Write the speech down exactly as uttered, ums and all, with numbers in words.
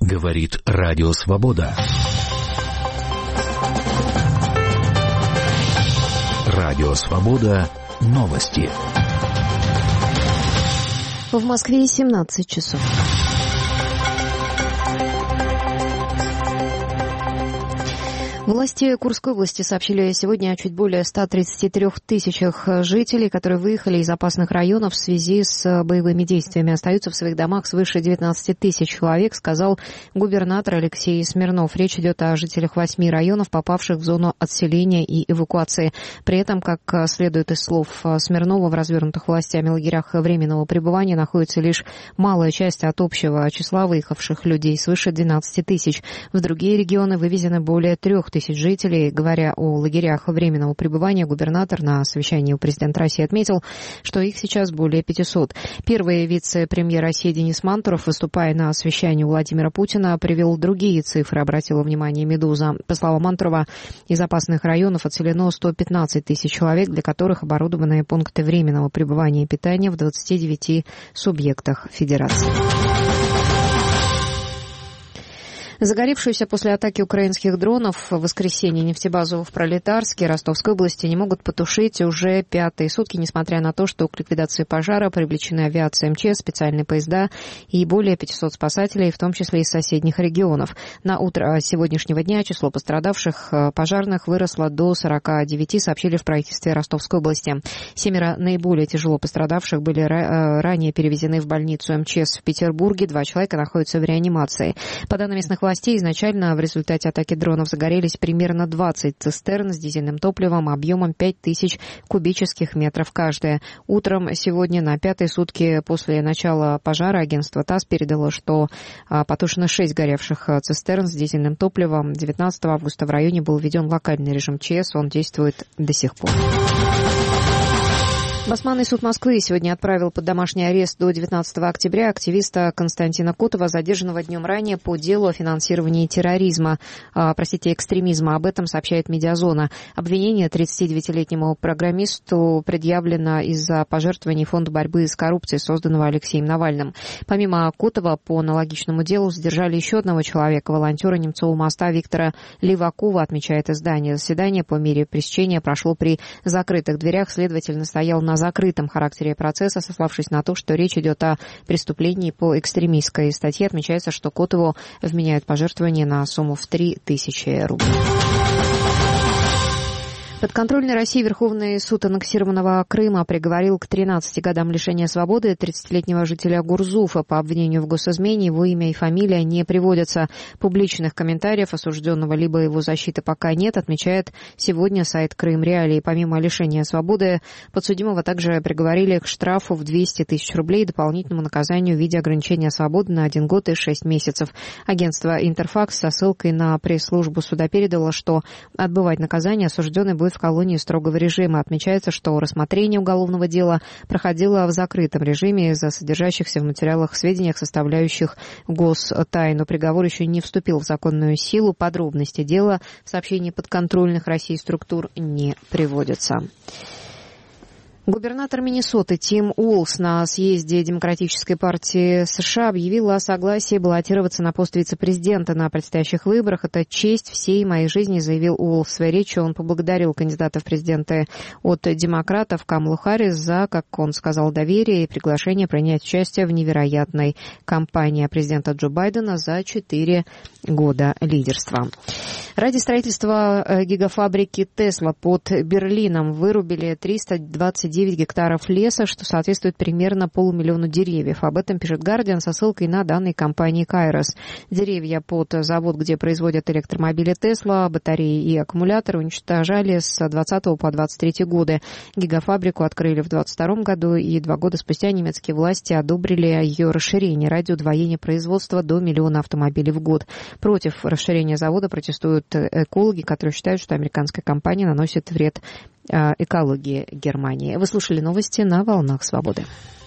Говорит Радио Свобода. Радио Свобода. Новости. В Москве семнадцать часов. Власти Курской области сообщили сегодня о чуть более ста тридцати трёх тысячах жителей, которые выехали из опасных районов в связи с боевыми действиями. Остаются в своих домах свыше девятнадцати тысяч человек, сказал губернатор Алексей Смирнов. Речь идет о жителях восьми районов, попавших в зону отселения и эвакуации. При этом, как следует из слов Смирнова, в развернутых властями лагерях временного пребывания находится лишь малая часть от общего числа выехавших людей, свыше двенадцати тысяч. В другие регионы вывезены более трех тысяч жителей. Говоря о лагерях временного пребывания, губернатор на совещании у президента России отметил, что их сейчас более пятисот. Первый вице-премьер России Денис Мантуров, выступая на совещании у Владимира Путина, привел другие цифры, обратила внимание «Медуза». По словам Мантурова, из опасных районов отселено сто пятнадцать тысяч человек, для которых оборудованы пункты временного пребывания и питания в двадцати девяти субъектах федерации. Загоревшуюся после атаки украинских дронов в воскресенье нефтебазу в Пролетарске Ростовской области не могут потушить уже пятые сутки, несмотря на то, что к ликвидации пожара привлечены авиация МЧС, специальные поезда и более пятисот спасателей, в том числе из соседних регионов. На утро сегодняшнего дня число пострадавших пожарных выросло до сорока девяти, сообщили в правительстве Ростовской области. Семеро наиболее тяжело пострадавших были ранее перевезены в больницу МЧС в Петербурге. Два человека находятся в реанимации. По данным местных властей, Властей изначально в результате атаки дронов загорелись примерно двадцать цистерн с дизельным топливом объемом пять тысяч кубических метров каждая. Утром сегодня на пятые сутки после начала пожара агентство ТАСС передало, что потушено шесть горевших цистерн с дизельным топливом. девятнадцатого августа в районе был введен локальный режим ЧС, он действует до сих пор. Басманный суд Москвы сегодня отправил под домашний арест до девятнадцатого октября активиста Константина Котова, задержанного днем ранее по делу о финансировании терроризма, а, простите, экстремизма. Об этом сообщает «Медиазона». Обвинение тридцатидевятилетнему программисту предъявлено из-за пожертвований Фонда борьбы с коррупцией, созданного Алексеем Навальным. Помимо Котова, по аналогичному делу задержали еще одного человека, волонтера Немцова моста Виктора Левакова, отмечает издание. Заседание по мере пресечения прошло при закрытых дверях. Следователь настоял на закрытом характере процесса, сославшись на то, что речь идет о преступлении по экстремистской статье. Отмечается, что Котову вменяют пожертвования на сумму в три тысячи рублей. Подконтрольный России Верховный суд аннексированного Крыма приговорил к тринадцати годам лишения свободы тридцатилетнего жителя Гурзуфа. По обвинению в госизмене его имя и фамилия не приводятся. Публичных комментариев осужденного либо его защиты пока нет, отмечает сегодня сайт Крым Реалии. Помимо лишения свободы, подсудимого также приговорили к штрафу в двести тысяч рублей и дополнительному наказанию в виде ограничения свободы на один год и шесть месяцев. Агентство «Интерфакс» со ссылкой на пресс-службу суда передало, что отбывать наказание осужденный будет в колонии строгого режима. Отмечается, что рассмотрение уголовного дела проходило в закрытом режиме из-за содержащихся в материалах сведениях, составляющих гостайну. Приговор еще не вступил в законную силу. Подробности дела в сообщении подконтрольных России структур не приводятся. Губернатор Миннесоты Тим Уолз на съезде Демократической партии США объявил о согласии баллотироваться на пост вице-президента на предстоящих выборах. «Это честь всей моей жизни», заявил Уолз в своей речи. Он поблагодарил кандидата в президенты от демократов Камалу Харрис за, как он сказал, доверие и приглашение принять участие в невероятной кампании президента Джо Байдена за четыре года лидерства. Ради строительства гигафабрики Тесла под Берлином вырубили триста двадцать девять гектаров леса, что соответствует примерно полумиллиону деревьев. Об этом пишет «Гардиан» со ссылкой на данные компании Кайрос. Деревья под завод, где производят электромобили Тесла, батареи и аккумуляторы, уничтожали с двадцатого по двадцать третий годы. Гигафабрику открыли в двадцать втором году, и два года спустя немецкие власти одобрили ее расширение ради удвоения производства до миллиона автомобилей в год. Против расширения завода протестуют экологи, которые считают, что американская компания наносит вред экологии Германии. Вы слушали новости на «Волнах Свободы».